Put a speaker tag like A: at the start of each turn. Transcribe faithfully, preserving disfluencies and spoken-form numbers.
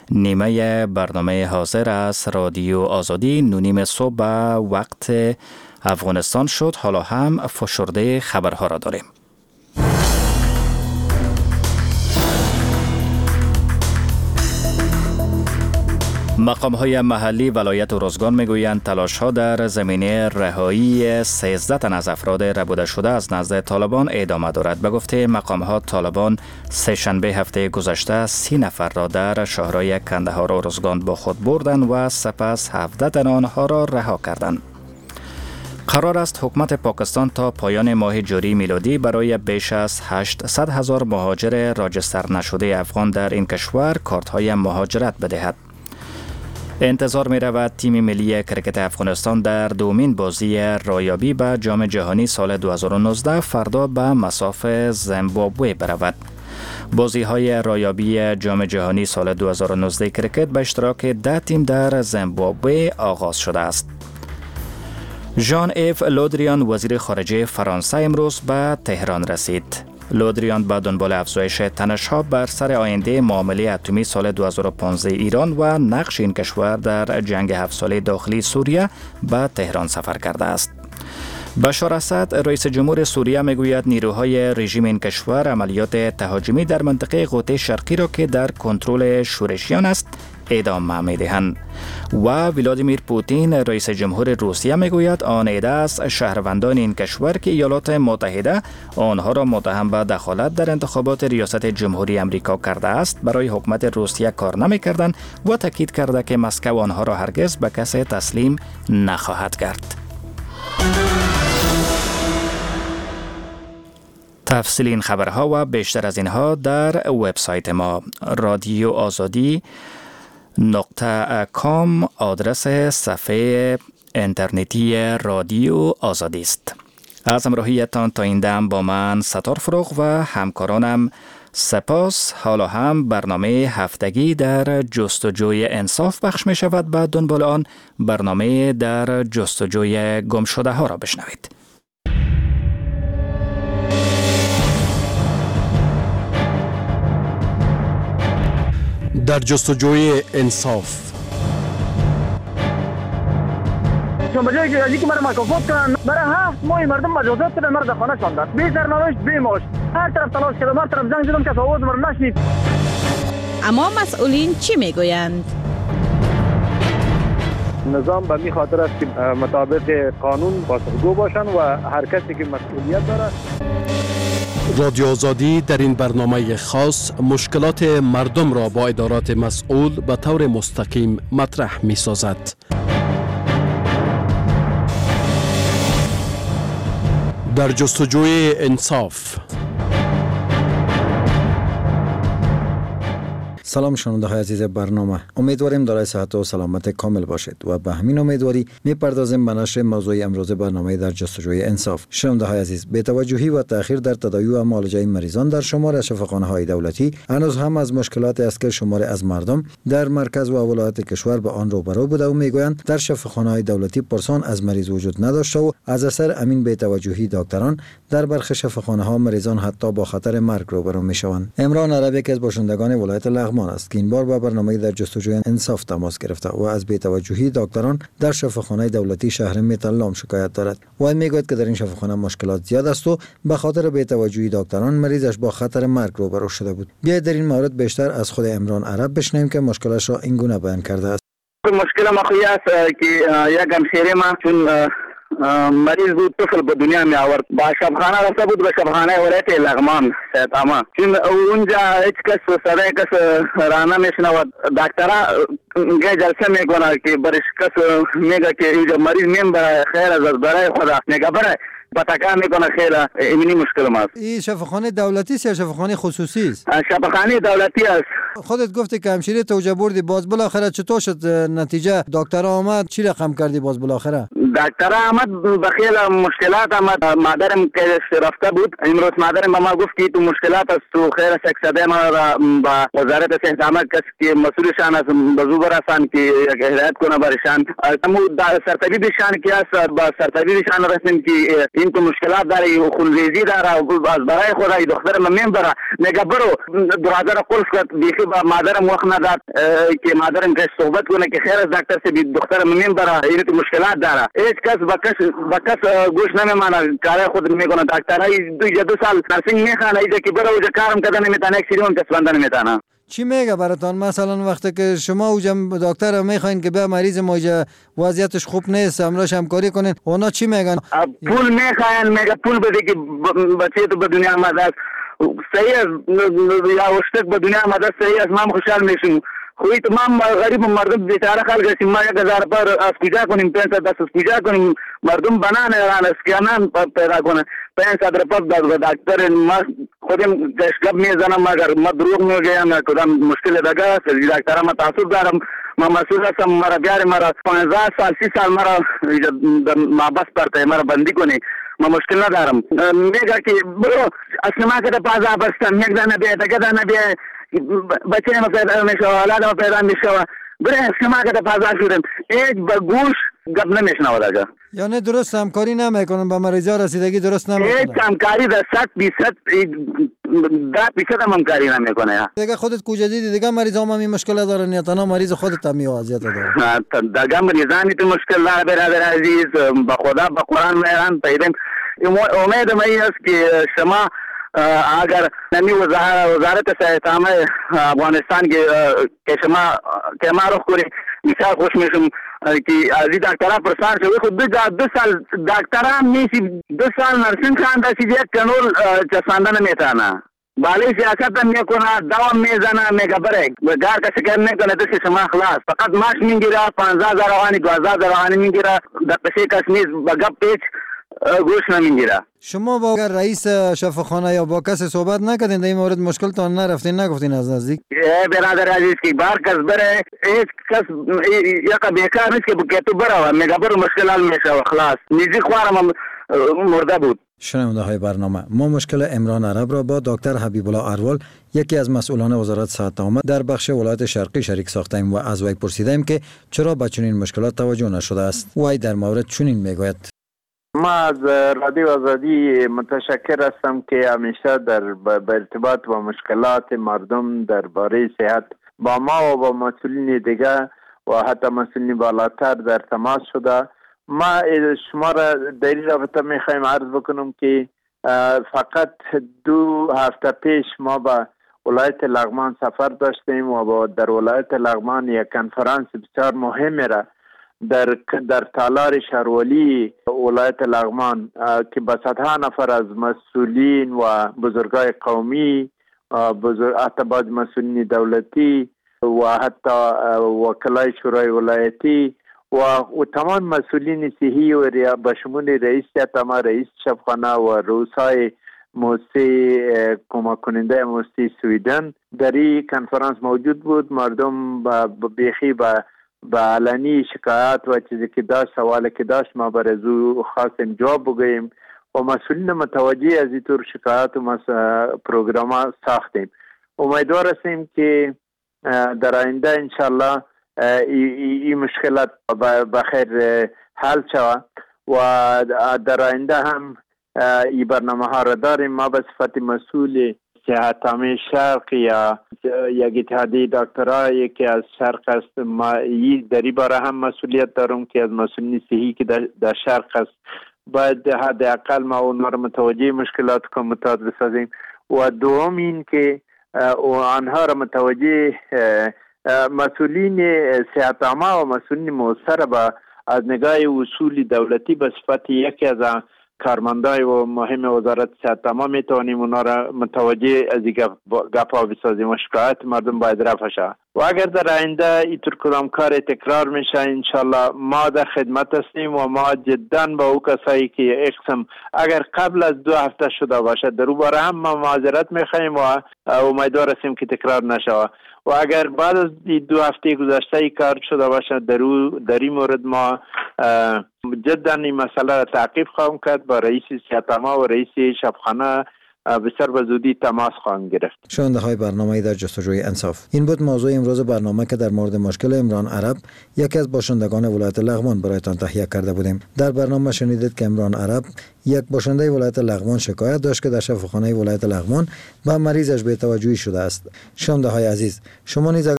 A: نیمه برنامه حاضر از رادیو آزادی نونیم صبح به وقت افغانستان شد. حالا هم فشرده خبرها را داریم. مقام‌های محلی ولایت ارزگان میگویند تلاش‌ها در زمینه رهایی سیزده تن از افراد ربوده شده از نزد طالبان ادامه دارد. به گفته مقام‌ها طالبان سه شنبه هفته گذشته سی نفر را در شهرهای کندهار و ارزگان با خود بردند و سپس هفده تن آنها را رها کردند. قرار است حکومت پاکستان تا پایان ماه جاری میلادی برای بیش از هشتصد هزار مهاجر راجستر نشده افغان در این کشور کارت‌های مهاجرت بدهد. انتظار می رود تیم ملی کرکت افغانستان در دومین بازی رایابی به جام جهانی سال دو هزار و نوزده فردا به مصاف زیمبابوه برود. بازی های رایابی جام جهانی سال دو هزار و نوزده کرکت به اشتراک ده تیم در زیمبابوه آغاز شده است. ژان ایف لودریان وزیر خارجه فرانسه امروز به تهران رسید. لودریان به دنبال افزایش تنش‌ها بر سر آینده معامله اتمی سال دو هزار و پانزده ایران و نقش این کشور در جنگ هفت ساله داخلی سوریه به تهران سفر کرده است. بشار اسد رئیس جمهور سوریه میگوید نیروهای رژیم این کشور عملیات تهاجمی در منطقه غوطه شرقی را که در کنترل شورشیان است ادامه می‌دهند. و ولادیمیر پوتین رئیس جمهور روسیه میگوید آن عده از شهروندان این کشور که ایالات متحده آنها را متهم به دخالت در انتخابات ریاست جمهوری امریکا کرده است برای حکومت روسیه کار نمی‌کردند و تاکید کرده که مسکو آنها را هرگز به کسی تسلیم نخواهد کرد. تفصیل این خبرها و بیشتر از اینها در وبسایت ما رادیو آزادی نقطه کام آدرس صفحه اینترنتی رادیو آزادی است. از همراهیتان تا این دم با من ستار فروغ و همکارانم سپاس. حالا هم برنامه هفتگی در جستجوی انصاف پخش می شود. بعد دنبال آن برنامه در جستجوی گم شده ها را بشنوید.
B: در جستجوی انصاف
C: چون بجای که ازی که مرا مکافات کنن برای هفت ماه مردم مجازات کردن مرا در خانه شاندن بی سرنوشت بی معاش هر طرف تلاش کردم هر طرف زنگ زدم که آواز مرا نشنید.
D: اما مسئولین چی میگویند؟
C: نظام به می خاطر است که مطابق قانون پاسخگو باشن و هر کسی که مسئولیت داره.
B: رادیو آزادی در این برنامه خاص مشکلات مردم را با ادارات مسئول به طور مستقیم مطرح می سازد. در جستجوی انصاف.
E: سلام شنونده های عزیز برنامه، امیدواریم دارای صحت و سلامت کامل باشید و به همین امیدواری میپردازیم به نشر موضوع امروز برنامه در جستجوی انصاف. شنونده های عزیز، بی‌توجهی و تأخیر در تداوی و معالجه مریضان در شمار از شفاخانه های دولتی هنوز هم از مشکلات است که شمار از مردم در مرکز و ولایات کشور به آن روبرو بوده و میگویند در شفاخانه های دولتی پرسان از مریض وجود نداشته و از اثر امین بی‌توجهی دکتران در برخی شفاخانه ها مریضان حتی با خطر مرگ روبرو میشوند. عمران عربی که از باشندگان ولایت لغمان است که این بار با برنامه در جستجوی انصاف تماس گرفته و از بی‌توجهی دکتران در شفاخانه دولتی شهر میتلام شکایت دارد. و میگوید که در این شفاخانه مشکلات زیاد است و به خاطر بی‌توجهی دکتران مریضش با خطر مرگ روبرو شده بود. بیایید در این مورد بیشتر از خود عمران عرب بشنویم که مشکلش را این گونه بیان کرده است.
C: مشکل ما خوی است که یک همشیره ما چون مریض بود طفل به دنیا می آورد با شفاخانه رفته بود به شفاخانه ولایت لغمان سیتاما چون اونجا هیچ کس صدای کس را نمیشنود. دکترها جلسه میکنه که برش کس میگه که اینجا مریض میم برای خیر از برای خدا میگه برای پتاکا میکنه خیلی اینی مشکل ماست.
E: این شفاخانه دولتی است یا شفاخانه خصوصی است؟
C: شفاخانه دولتی است.
E: خودت گفتی که همشیره توجه بردی، باز بالاخره چطور شد نتیجه؟ دکتر آمد چی رقم کردی باز بالاخره؟
C: دکتر آمد بخیل مشکلات آمد. مادرم که رفته بود امروز مادرم به ما گفت که تو مشکلات است تو خیر است. صدای ما را با وزارت صحت عامه کسی که مسئولشان است بزو برسان که یک هدایت کنه برشان. تمو سرطبیبشان که است با سرطبیبشان رسیم که این تو مشکلات داره خونریزی داره از برای خود دختر ممیم داره. میگه برو دروازه را قلف کرد. بیخی با مادرم وقت نداد که مادرم که صحبت کنه که خیر است دکتر سے دختر ممیم داره این تو مشکلات داره. هیچ کس بکس بکس گوش نمیمانه. کار خود میکنه. دکترای دو یا دو سال نرسینگ میخوانه اینجا که برو اونجا کارم کردن نمیتونه یک سری هم کسبنده نمیتونه.
E: چی میگه براتون مثلا وقتی که شما اوجا دکتر میخواین که به مریض موجه وضعیتش خوب نیست امروز همکاری کنین اونا چی میگن؟
C: پول میخواین. میگه پول بده که بچه تو به دنیا آمده است. صحیح است یا وشتک به دنیا آمده است. صحیح است ما خوشحال میشیم. خوی تمام غریب مردم بیچاره خلق هستیم. ما یک هزار پر از کجا کنیم؟ پنج صد دست از کجا کنیم؟ مردم بنان ایران اسکیانان پیدا کنه. پنج صد رپس داد دکتر ما خودم دشکب میزنم مگر ما دروغ میگم کدام مشکل دگه است. دکتر ما تعصب دارم. ما مسئول هستم. مرا بیار مرا پانزده سال سی سال مرا محبس پرته مرا بندی کنی. ما مشکل ندارم. میگه که برو اصلا ما که پازا بستم یک دانه بیه دگه دانه بیه بچه ما پیدا میشه اولاد ما پیدا میشه بره شما که پازا شدیم هیچ با گوش گپ نمیشنوه دگه.
E: یعنی درست همکاری نمیکنن با مریضا رسیدگی درست نمیکنن.
C: هیچ همکاری در صد بیست ده بیست هم همکاری نمیکنه.
E: دیگه خودت کجا دیدی دیگه مریضا هم این مشکل دارن یا تنها مریض خودت هم این وضعیت داره؟
C: دیگه مریضانی تو مشکل داره برادر عزیز. با خدا با قرآن میرن پیدیم. امید من است که شما اگر نمی وزارت صحت عامه افغانستان که شما که ما رو کنی مثال خوش میشم که از این دکترها پرسان شوی خود دو سال دکترها میسی دو سال نرسینگ خان داشتی یک کنول چسبانده نمیتانه. بالی سیاست هم میکنه دوام میزنه میگه بره گار کسی کار نکنه دست شما خلاص فقط ماش میگیره پانزده هزار افغانی دوازده هزار افغانی میگیره در پسی کس نیست با گپ پیچ گوش نمیگیره.
E: شما با رئیس شفاخانه یا با کسی صحبت نکردین در این مورد مشکلتان نرفتین نگفتین از نزدیک؟
C: برادر عزیز که بار کس بره هیچ کس یک بیکار نیست که تو بره میگه برو مشکل حل میشه و خلاص. نیزی خوارم مرده بود.
E: شنونده های برنامه ما مشکل عمران عرب را با دکتر حبیب الله اروال یکی از مسئولان وزارت صحت عامه در بخش ولایت شرقی شریک ساختیم و از وی پرسیدیم که چرا به چنین مشکلات توجه نشده است. وی در مورد چنین میگوید:
F: ما از رادیو آزادی متشکر هستم که همیشه در به ارتباط با مشکلات مردم درباره صحت با ما و با مسئولین دیگه و حتی مسئولین بالاتر در تماس شده. ما شما را در این رابطه میخوایم عرض بکنم که فقط دو هفته پیش ما به ولایت لغمان سفر داشتیم و با در ولایت لغمان یک کنفرانس بسیار مهم را در در تالار شهرولی ولایت لغمان که با صدها نفر از مسئولین و بزرگای قومی بزرگ حتی بعض مسئولین دولتی و حتی وکلای شورای ولایتی و, و تمام مسئولین صحی و به شمول رئیس تمام رئیس شفاخانه و رؤسای موسسه کمک کننده موسسه سویدن در این کنفرانس موجود بود. مردم بیخی با با علنی شکایت و چیزی که داشت سوالی که داشت ما بر او خواستیم جواب بگوییم و مسئولین متوجه از این طور شکایت و پروگرام ساختیم. امیدوار هستیم که در آینده انشالله این مشکلات بخیر حل شود و در آینده هم این برنامه ها را داریم. ما به صفت مسئول صحت عامه شرق یا یک اتحادیه دکترها که از شرق است، ما در این باره هم مسئولیت دارم که از مسئولین صحی که در شرق است باید حداقل ما اونها را متوجه مشکلات کموتات بسازیم و دوم این که آنها را متوجه مسئولین صحت عامه و مسئولین موثر با از نگاه اصول دولتی به صفت یکی از کارمندای و مهم وزارت صحت عامه میتوانیم اونا را متوجه از این گپ ها بسازیم و شکایت مردم باید رفع شود. و اگر در آینده اینطور کدام کار تکرار میشه انشالله ما در خدمت هستیم و ما جدا با او کسایی که اقسم اگر قبل از دو هفته شده باشد در او باره هم ما معذرت میخوایم و امیدوار هستیم که تکرار نشود و اگر بعد از دو هفته گذشته ای کار شده باشد در او در این مورد ما جدا این مسئله را تعقیب خواهم کرد با رئیس سیاتما و رئیس شبخانه بسیار به زودی تماس خواهم گرفت.
E: شنونده های برنامه در جستجوی انصاف، این بود موضوع امروز برنامه که در مورد مشکل عمران عرب یکی از باشندگان ولایت لغمان برایتان تهیه کرده بودیم. در برنامه شنیدید که عمران عرب یک باشنده ولایت لغمان شکایت داشت که در شفاخانه ولایت لغمان با مریضش بی‌توجهی شده است. شنونده های عزیز، شما نیز